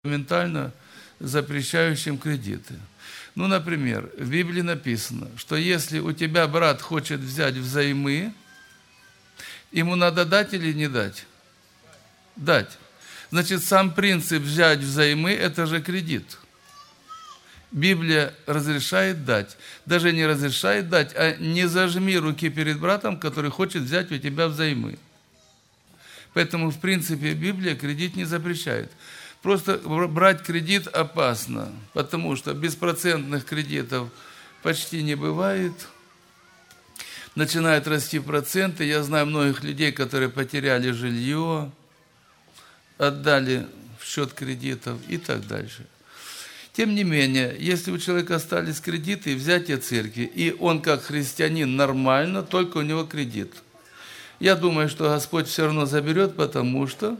ментально запрещающим кредиты. Ну, например, в Библии написано, что если у тебя брат хочет взять взаймы, ему надо дать или не дать? Дать. Значит, сам принцип взять взаймы – это же кредит. Библия разрешает дать. Даже не разрешает дать, а не зажми руки перед братом, который хочет взять у тебя взаймы. Поэтому, в принципе, Библия кредит не запрещает. Просто брать кредит опасно, потому что беспроцентных кредитов почти не бывает. Начинают расти проценты. Я знаю многих людей, которые потеряли жилье, отдали в счет кредитов и так дальше. Тем не менее, если у человека остались кредиты и взятие церкви, и он как христианин нормально, только у него кредит. Я думаю, что Господь все равно заберет, потому что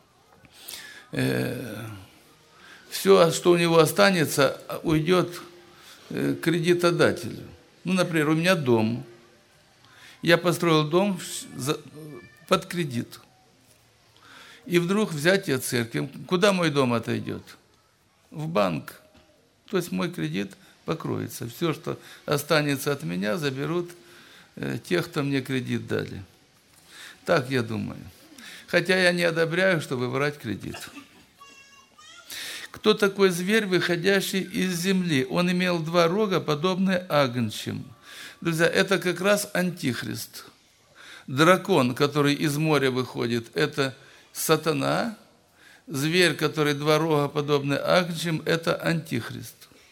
все, что у него останется, уйдет кредитодателю. Ну, например, у меня дом. Я построил дом под кредит. И вдруг взятие церкви. Куда мой дом отойдет? В банк. То есть мой кредит покроется. Все, что останется от меня, заберут тех, кто мне кредит дали. Так я думаю. Хотя я не одобряю, чтобы брать кредит. Кто такой зверь, выходящий из земли? Он имел 2 рога, подобные агнчим. Друзья, это как раз антихрист. Дракон, который из моря выходит, это сатана. Зверь, который 2 рога, подобный агнчим, это антихрист.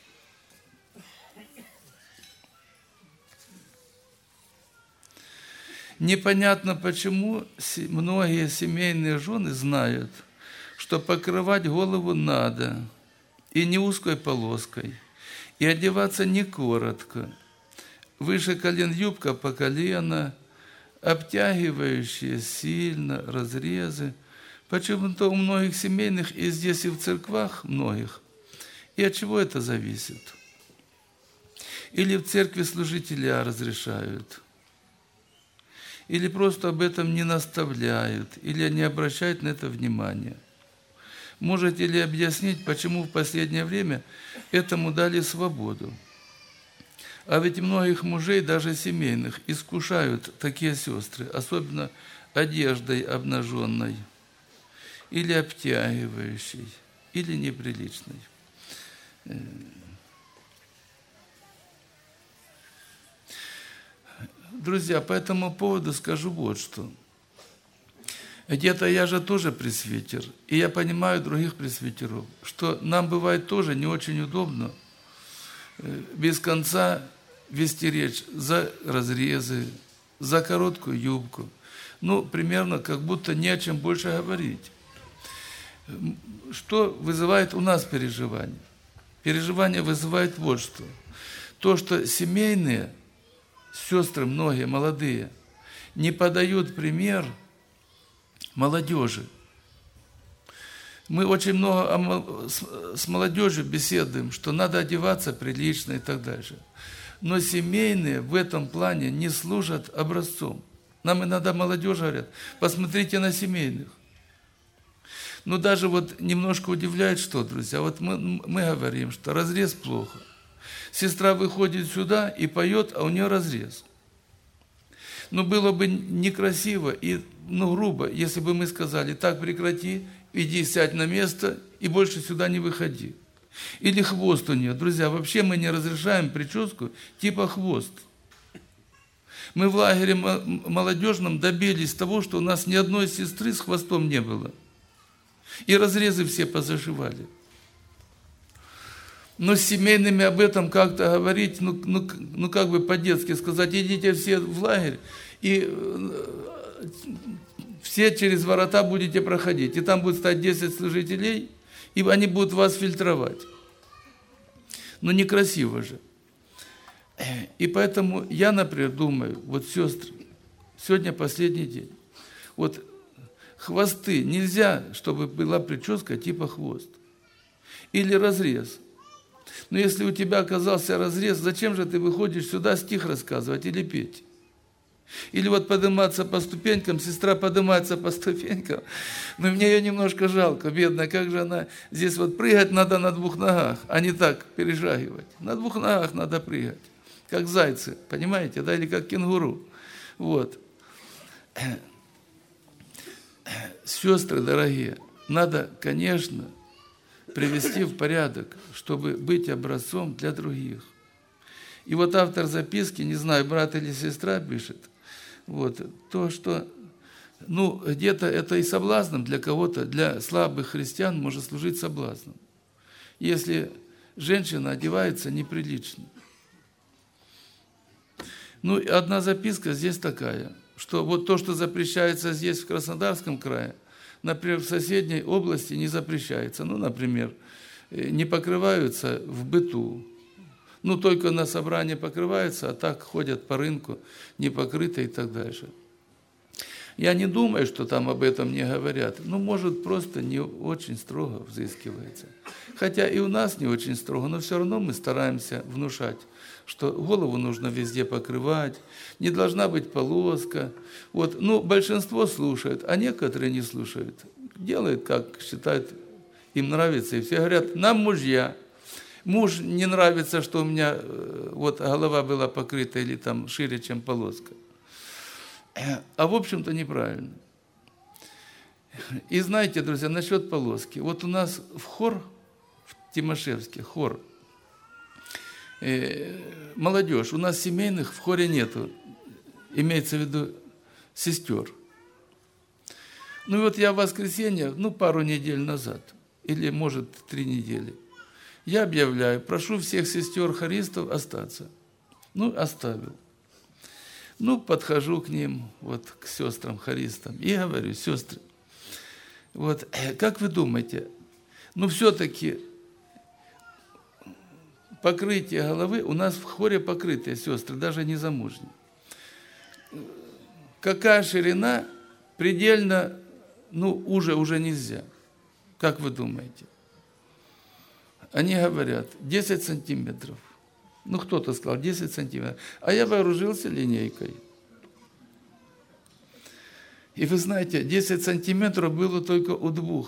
Непонятно, почему многие семейные жены знают, что покрывать голову надо, и не узкой полоской, и одеваться не коротко. Выше колен юбка по колено, обтягивающие сильно, разрезы. Почему-то у многих семейных, и здесь, и в церквах многих. И от чего это зависит? Или в церкви служителя разрешают, или просто об этом не наставляют, или не обращают на это внимания. Можете ли объяснить, почему в последнее время этому дали свободу? А ведь многих мужей, даже семейных, искушают такие сестры, особенно одеждой обнаженной, или обтягивающей, или неприличной. Друзья, по этому поводу скажу вот что. Где-то я же тоже пресвитер, и я понимаю других пресвитеров, что нам бывает тоже не очень удобно без конца вести речь за разрезы, за короткую юбку. Ну, примерно как будто не о чем больше говорить. Что вызывает у нас переживание? Переживание вызывает вот что. То, что семейные сестры, многие молодые, не подают пример молодежи. Мы очень много с молодежью беседуем, что надо одеваться прилично и так дальше. Но семейные в этом плане не служат образцом. Нам иногда молодежь говорят, посмотрите на семейных. Но даже вот немножко удивляет, что, друзья, вот мы говорим, что разрез плохо. Сестра выходит сюда и поет, а у нее разрез. Но было бы некрасиво и грубо, если бы мы сказали, так прекрати, иди сядь на место и больше сюда не выходи. Или хвост у нее. Друзья, вообще мы не разрешаем прическу типа хвост. Мы в лагере молодежном добились того, что у нас ни одной сестры с хвостом не было. И разрезы все позашивали. Но с семейными об этом как-то говорить, ну как бы по-детски сказать, идите все в лагерь, и все через ворота будете проходить. И там будет стоять 10 служителей, и они будут вас фильтровать. Но некрасиво же. И поэтому я, например, думаю, вот сестры, сегодня последний день. Вот хвосты нельзя, чтобы была прическа типа хвост. Или разрез. Но если у тебя оказался разрез, зачем же ты выходишь сюда стих рассказывать или петь? Или вот подниматься по ступенькам, сестра поднимается по ступенькам, но мне ее немножко жалко, бедная, как же она, здесь вот прыгать надо на 2 ногах, а не так перешагивать. На 2 ногах надо прыгать, как зайцы, понимаете, да, или как кенгуру. Вот. Сестры дорогие, надо, конечно, привести в порядок, чтобы быть образцом для других. И вот автор записки, не знаю, брат или сестра пишет, вот, то, что, где-то это и соблазном для кого-то, для слабых христиан может служить соблазном, если женщина одевается неприлично. Одна записка здесь такая, что вот то, что запрещается здесь, в Краснодарском крае, например, в соседней области не запрещается. Например, не покрываются в быту. Только на собрании покрываются, а так ходят по рынку, не покрытые и так дальше. Я не думаю, что там об этом не говорят. Может, просто не очень строго взыскивается. Хотя и у нас не очень строго, но все равно мы стараемся внушать, что голову нужно везде покрывать, не должна быть полоска. Вот. Большинство слушают, а некоторые не слушают. Делают, как считают, им нравится. И все говорят, нам мужья. Муж не нравится, что у меня вот голова была покрыта или там шире, чем полоска. А в общем-то неправильно. И знаете, друзья, насчет полоски. Вот у нас в хор, в Тимошевске, хор, молодежь, у нас семейных в хоре нету, имеется в виду сестер. Я в воскресенье, пару недель назад, или может 3 недели, я объявляю, прошу всех сестер-хористов остаться. Оставил. Подхожу к ним, вот к сестрам-хористам, и говорю, сестры, вот, как вы думаете, все-таки покрытие головы, у нас в хоре покрытые сестры, даже не замужние. Какая ширина предельно, уже нельзя. Как вы думаете? Они говорят, 10 сантиметров. Кто-то сказал, 10 сантиметров. А я вооружился линейкой. И вы знаете, 10 сантиметров было только у 2.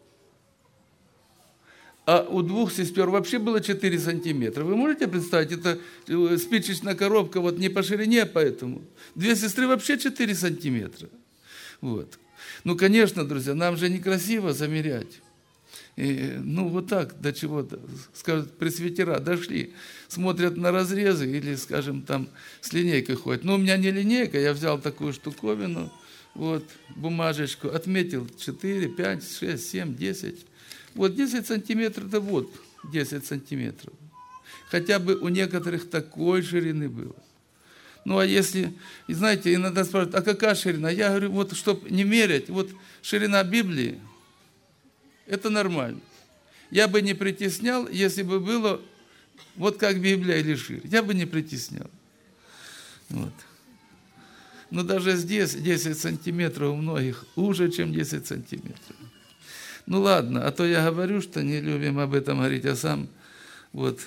А у 2 сестер вообще было 4 сантиметра. Вы можете представить, это спичечная коробка вот не по ширине, поэтому. 2 сестры вообще 4 сантиметра. Вот. Конечно, друзья, нам же некрасиво замерять. И, вот так до чего-то, скажут, пресвитера дошли, смотрят на разрезы или, скажем, там с линейкой ходят. У меня не линейка, я взял такую штуковину, вот, бумажечку, отметил 4, 5, 6, 7, 10. Вот 10 сантиметров, это вот 10 сантиметров. Хотя бы у некоторых такой ширины было. А если, и знаете, иногда спрашивают, а какая ширина? Я говорю, вот, чтобы не мерять, вот ширина Библии, это нормально. Я бы не притеснял, если бы было вот как Библия или шире. Я бы не притеснял. Вот. Но даже здесь 10 сантиметров у многих уже, чем 10 сантиметров. Ладно, а то я говорю, что не любим об этом говорить, а сам вот.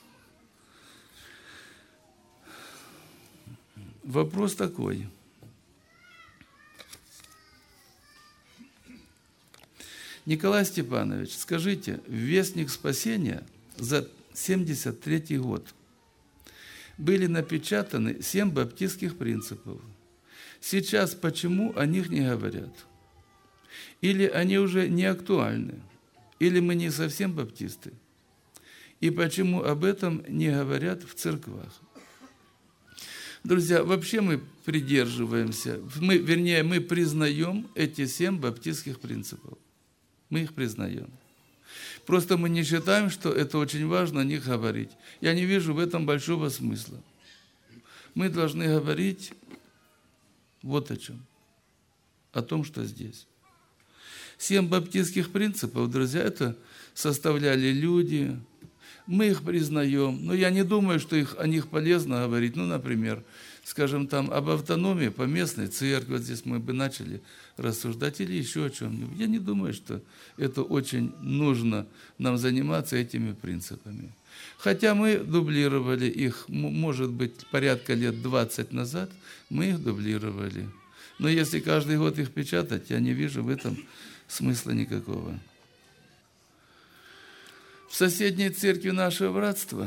Вопрос такой. Николай Степанович, скажите, в «Вестник спасения» за 1973 год были напечатаны 7 баптистских принципов. Сейчас почему о них не говорят? Или они уже не актуальны? Или мы не совсем баптисты? И почему об этом не говорят в церквах? Друзья, вообще мы придерживаемся, мы признаем эти 7 баптистских принципов. Мы их признаем. Просто мы не считаем, что это очень важно о них говорить. Я не вижу в этом большого смысла. Мы должны говорить вот о чем. О том, что здесь. 7 баптистских принципов, друзья, это составляли люди. Мы их признаем. Но я не думаю, что о них полезно говорить. Например, скажем, там об автономии поместной церкви, вот здесь мы бы начали рассуждать, или еще о чем-нибудь. Я не думаю, что это очень нужно нам заниматься этими принципами. Хотя мы дублировали их, может быть, порядка лет 20 назад, мы их дублировали. Но если каждый год их печатать, я не вижу в этом смысла никакого. В соседней церкви нашего братства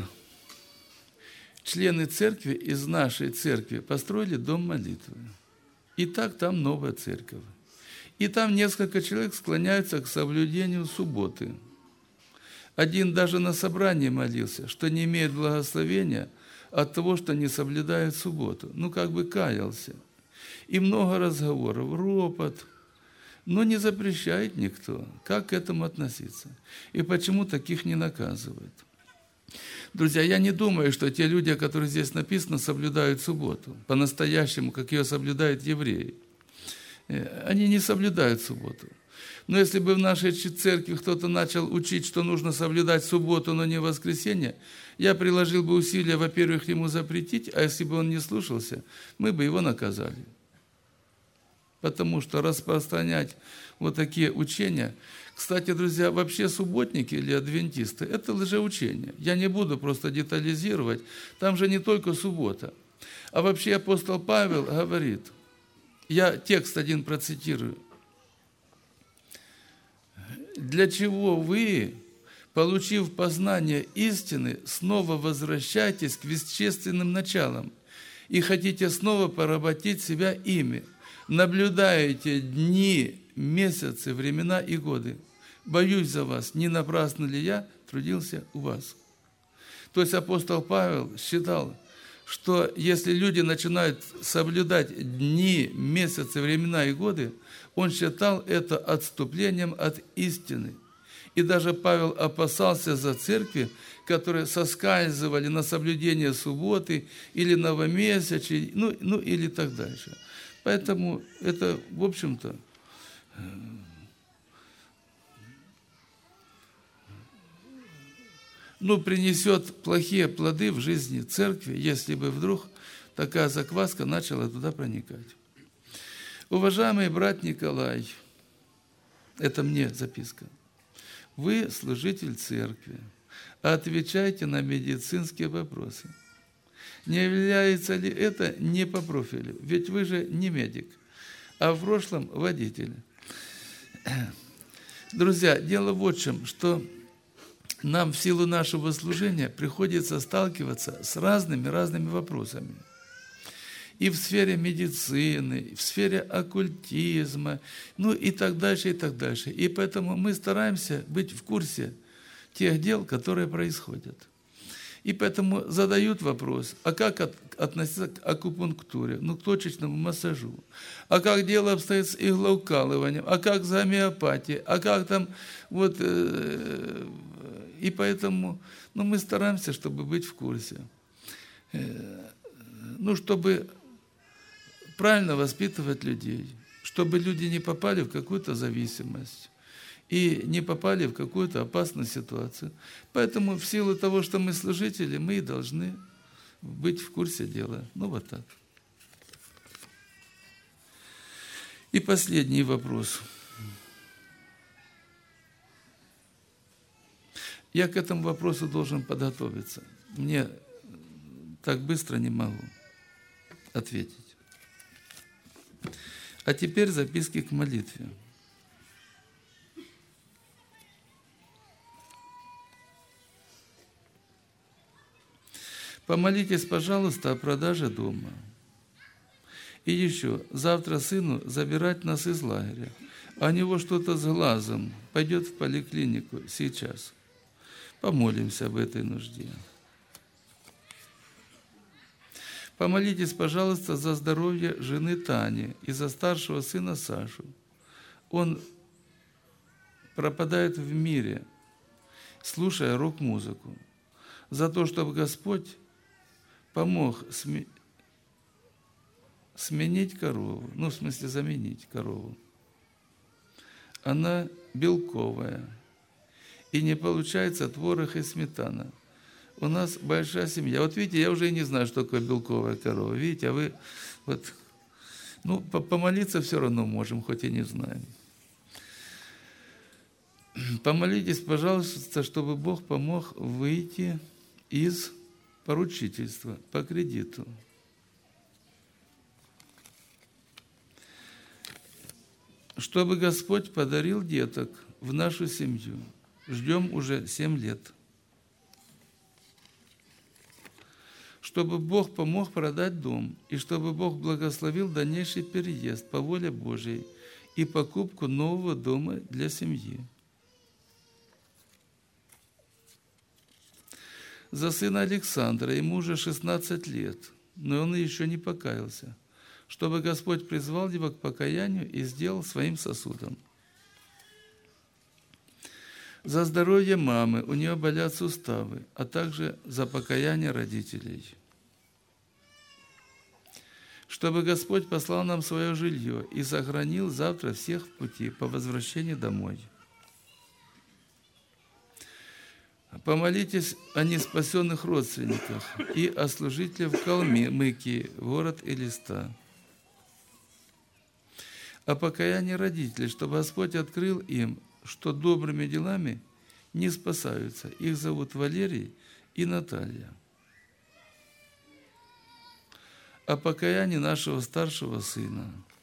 члены церкви из нашей церкви построили дом молитвы. И так там новая церковь. И там несколько человек склоняются к соблюдению субботы. Один даже на собрании молился, что не имеет благословения от того, что не соблюдает субботу. Ну, как бы каялся. И много разговоров, ропот. Но не запрещает никто. Как к этому относиться? И почему таких не наказывают? Друзья, я не думаю, что те люди, о которых здесь написано, соблюдают субботу. По-настоящему, как ее соблюдают евреи. Они не соблюдают субботу. Но если бы в нашей церкви кто-то начал учить, что нужно соблюдать субботу, но не воскресенье, я приложил бы усилия, во-первых, ему запретить, а если бы он не слушался, мы бы его наказали. Потому что распространять вот такие учения... Кстати, друзья, вообще субботники или адвентисты – это лжеучение. Я не буду просто детализировать. Там же не только суббота. А вообще апостол Павел говорит, я текст один процитирую. «Для чего вы, получив познание истины, снова возвращаетесь к вещественным началам и хотите снова поработить себя ими? Наблюдаете дни, месяцы, времена и годы. Боюсь за вас, не напрасно ли я трудился у вас». То есть апостол Павел считал, что если люди начинают соблюдать дни, месяцы, времена и годы, он считал это отступлением от истины. И даже Павел опасался за церкви, которые соскальзывали на соблюдение субботы или новомесячий, ну или так дальше. Поэтому это, в общем-то, принесет плохие плоды в жизни церкви, если бы вдруг такая закваска начала туда проникать. Уважаемый брат Николай, это мне записка, вы служитель церкви, отвечайте на медицинские вопросы. Не является ли это не по профилю? Ведь вы же не медик, а в прошлом водитель. Друзья, дело вот в чем, что нам в силу нашего служения приходится сталкиваться с разными вопросами. И в сфере медицины, и в сфере оккультизма, и так дальше, и так дальше. И поэтому мы стараемся быть в курсе тех дел, которые происходят. И поэтому задают вопрос, а как относиться к акупунктуре, к точечному массажу, а как дело обстоит с иглоукалыванием, а как с гомеопатией, а как там и поэтому мы стараемся, чтобы быть в курсе. Чтобы правильно воспитывать людей, чтобы люди не попали в какую-то зависимость и не попали в какую-то опасную ситуацию. Поэтому в силу того, что мы служители, мы и должны быть в курсе дела. Вот так. И последний вопрос. Я к этому вопросу должен подготовиться. Мне так быстро не могу ответить. А теперь записки к молитве. Помолитесь, пожалуйста, о продаже дома. И еще, завтра сыну забирать нас из лагеря. А у него что-то с глазом. Пойдет в поликлинику сейчас. Помолимся об этой нужде. Помолитесь, пожалуйста, за здоровье жены Тани и за старшего сына Сашу. Он пропадает в мире, слушая рок-музыку. За то, чтобы Господь помог сменить корову, в смысле заменить корову. Она белковая, и не получается творог и сметана. У нас большая семья. Вот видите, я уже и не знаю, что такое белковая корова. Видите, а вы вот, ну, помолиться все равно можем, хоть и не знаем. Помолитесь, пожалуйста, чтобы Бог помог выйти из поручительства по кредиту. Чтобы Господь подарил деток в нашу семью. Ждем уже 7 лет. Чтобы Бог помог продать дом, и чтобы Бог благословил дальнейший переезд по воле Божьей и покупку нового дома для семьи. За сына Александра, ему уже 16 лет, но он еще не покаялся, чтобы Господь призвал его к покаянию и сделал своим сосудом. За здоровье мамы, у нее болят суставы, а также за покаяние родителей. Чтобы Господь послал нам свое жилье и сохранил завтра всех в пути по возвращении домой. Помолитесь о неспасенных родственниках и о служителях в Калмыкии, город Элиста. О покаянии родителей, чтобы Господь открыл им, что добрыми делами не спасаются. Их зовут Валерий и Наталья. О покаянии нашего старшего сына.